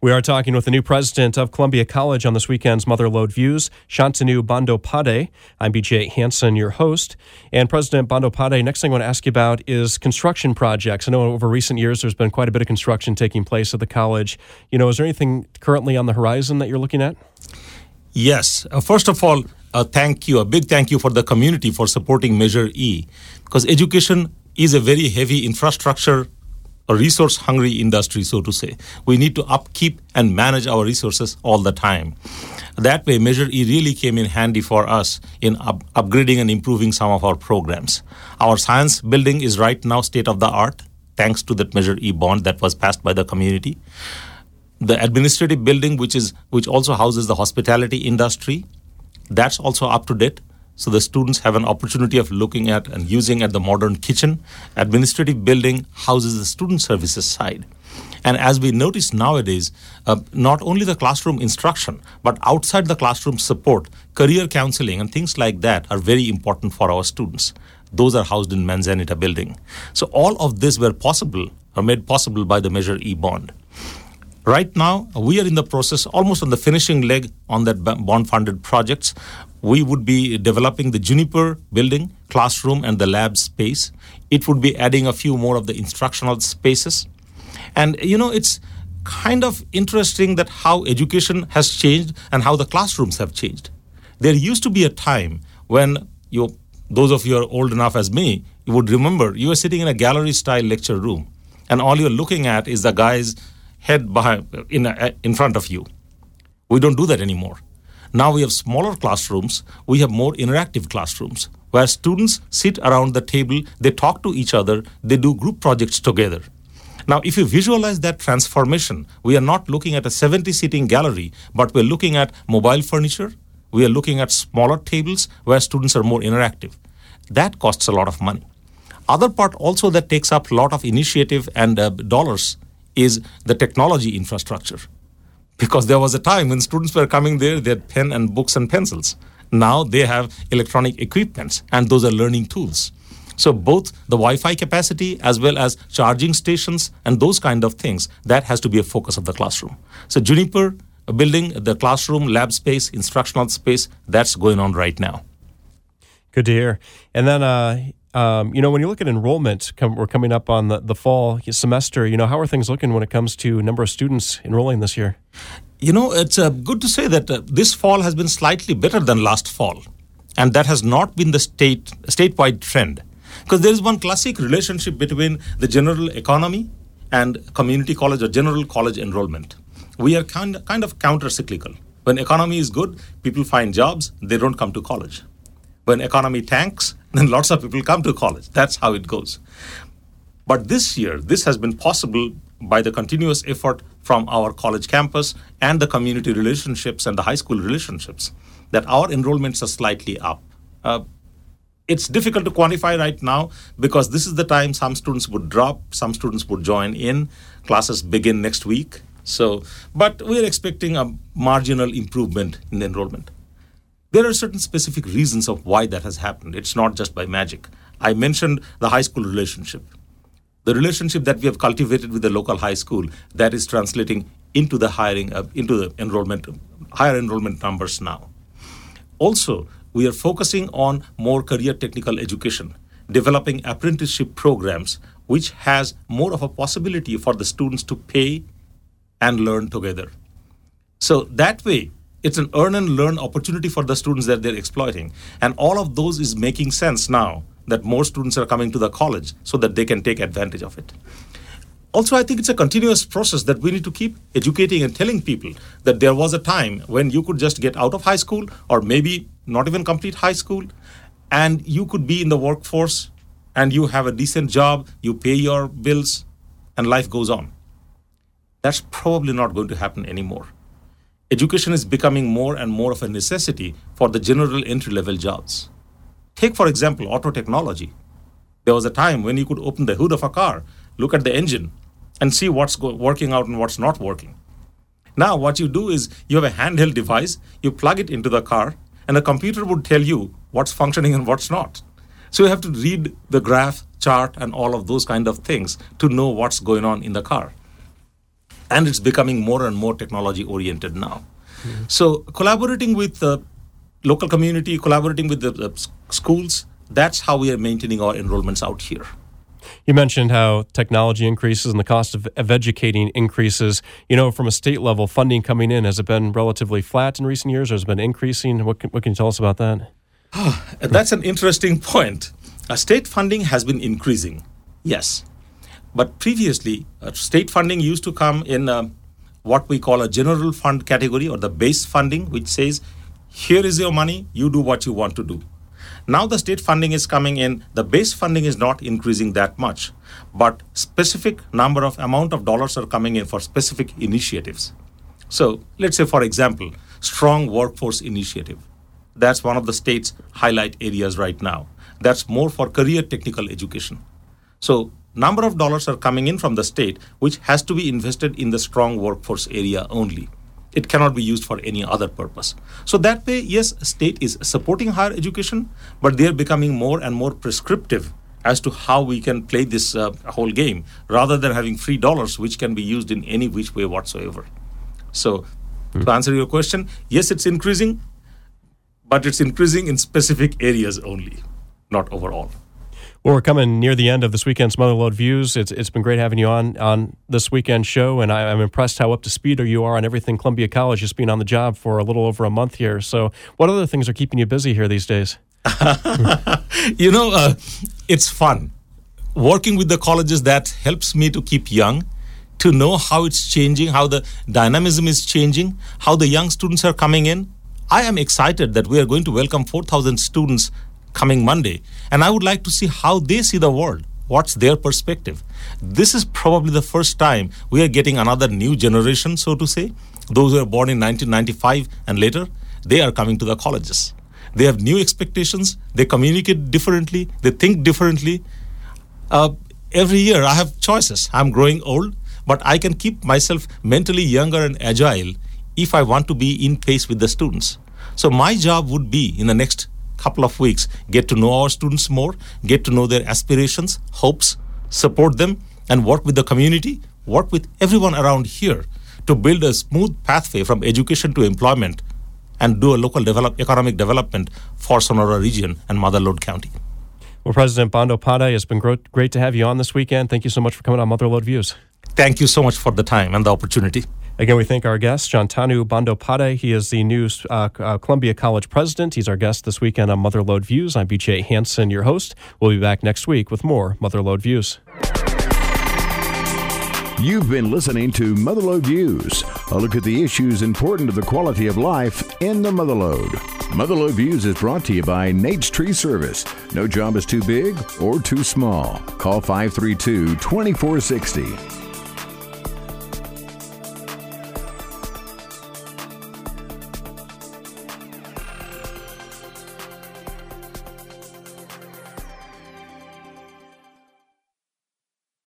We are talking with the new president of Columbia College on this weekend's Motherlode Views, Shantanu Bandopade. I'm BJ Hansen, your host. And President Bandopade, next thing I want to ask you about is construction projects. I know over recent years there's been quite a bit of construction taking place at the college. Is there anything currently on the horizon that you're looking at? Yes. First of all, a big thank you for the community for supporting Measure E, because education is a very heavy infrastructure, a resource-hungry industry, so to say. We need to upkeep and manage our resources all the time. That way, Measure E really came in handy for us in upgrading and improving some of our programs. Our science building is right now state-of-the-art, thanks to that Measure E bond that was passed by the community. The administrative building, which also houses the hospitality industry, that's also up to date. So the students have an opportunity of looking at and using at the modern kitchen. Administrative building houses the student services side. And as we notice nowadays, not only the classroom instruction, but outside the classroom support, career counseling and things like that are very important for our students. Those are housed in Manzanita building. So all of this were made possible by the Measure E bond. Right now, we are in the process, almost on the finishing leg on that bond-funded projects. We would be developing the Juniper building, classroom, and the lab space. It would be adding a few more of the instructional spaces. And, it's kind of interesting that how education has changed and how the classrooms have changed. There used to be a time when those of you who are old enough as me, you would remember you were sitting in a gallery-style lecture room, and all you're looking at is the guy's head in front of you. We don't do that anymore. Now we have smaller classrooms. We have more interactive classrooms where students sit around the table, they talk to each other, they do group projects together. Now, if you visualize that transformation, we are not looking at a 70-seating gallery, but we're looking at mobile furniture. We are looking at smaller tables where students are more interactive. That costs a lot of money. Other part also that takes up a lot of initiative and dollars is the technology infrastructure. Because there was a time when students were coming there, they had pen and books and pencils. Now they have electronic equipments, and those are learning tools. So both the Wi-Fi capacity as well as charging stations and those kind of things, that has to be a focus of the classroom. So Juniper building, the classroom, lab space, instructional space, that's going on right now. Good to hear. And then, when you look at enrollment, we're coming up on the fall semester, how are things looking when it comes to number of students enrolling this year? It's good to say that this fall has been slightly better than last fall. And that has not been the statewide trend. Because there is one classic relationship between the general economy and community college or general college enrollment. We are kind of counter-cyclical. When economy is good, people find jobs, they don't come to college. When economy tanks, then lots of people come to college. That's how it goes. But this year, this has been possible by the continuous effort from our college campus and the community relationships and the high school relationships, that our enrollments are slightly up. It's difficult to quantify right now because this is the time some students would drop, some students would join in. Classes begin next week. But we're expecting a marginal improvement in the enrollment. There are certain specific reasons of why that has happened. It's not just by magic. I mentioned the high school relationship. The relationship that we have cultivated with the local high school, that is translating into the higher enrollment numbers now. Also, we are focusing on more career technical education, developing apprenticeship programs, which has more of a possibility for the students to pay and learn together. So that way, it's an earn and learn opportunity for the students that they're exploiting. And all of those is making sense now that more students are coming to the college so that they can take advantage of it. Also, I think it's a continuous process that we need to keep educating and telling people that there was a time when you could just get out of high school or maybe not even complete high school and you could be in the workforce and you have a decent job, you pay your bills and life goes on. That's probably not going to happen anymore. Education is becoming more and more of a necessity for the general entry-level jobs. Take, for example, auto technology. There was a time when you could open the hood of a car, look at the engine, and see what's working out and what's not working. Now, what you do is you have a handheld device, you plug it into the car, and a computer would tell you what's functioning and what's not. So you have to read the graph, chart, and all of those kind of things to know what's going on in the car. And it's becoming more and more technology-oriented now. Mm-hmm. So collaborating with the local community, collaborating with the schools, that's how we are maintaining our enrollments out here. You mentioned how technology increases and the cost of educating increases. From a state level, funding coming in, has it been relatively flat in recent years or has it been increasing? What can you tell us about that? That's an interesting point. State funding has been increasing, yes. But previously, state funding used to come in what we call a general fund category or the base funding, which says, here is your money, you do what you want to do. Now the state funding is coming in, the base funding is not increasing that much, but specific amount of dollars are coming in for specific initiatives. So let's say, for example, strong workforce initiative. That's one of the state's highlight areas right now. That's more for career technical education. So number of dollars are coming in from the state, which has to be invested in the strong workforce area only. It cannot be used for any other purpose. So that way, yes, state is supporting higher education, but they're becoming more and more prescriptive as to how we can play this whole game, rather than having free dollars which can be used in any which way whatsoever. So to answer your question, yes, it's increasing, but it's increasing in specific areas only, not overall. Well, we're coming near the end of this weekend's Mother Lode Views. It's been great having you on this weekend show, and I'm impressed how up to speed you are on everything Columbia College, just being on the job for a little over a month here. So what other things are keeping you busy here these days? It's fun. Working with the colleges, that helps me to keep young, to know how it's changing, how the dynamism is changing, how the young students are coming in. I am excited that we are going to welcome 4,000 students coming Monday, and I would like to see how they see the world. What's their perspective? This is probably the first time we are getting another new generation, so to say. Those who are born in 1995 and later, they are coming to the colleges. They have new expectations, they communicate differently, they think differently. Every year I have choices. I'm growing old, but I can keep myself mentally younger and agile if I want to be in pace with the students. So my job would be, in the next couple of weeks, get to know our students more, get to know their aspirations, hopes, support them, and work with the community, work with everyone around here to build a smooth pathway from education to employment and do a local economic development for Sonora region and Mother Lode County. Well, President Bandopade, it's been great to have you on this weekend. Thank you so much for coming on Mother Lode Views. Thank you so much for the time and the opportunity. Again, we thank our guest, Shantanu Bandopade. He is the new Columbia College president. He's our guest this weekend on Mother Lode Views. I'm BJ Hansen, your host. We'll be back next week with more Mother Lode Views. You've been listening to Mother Lode Views, a look at the issues important to the quality of life in the Mother Lode. Mother Lode Views is brought to you by Nate's Tree Service. No job is too big or too small. Call 532-2460.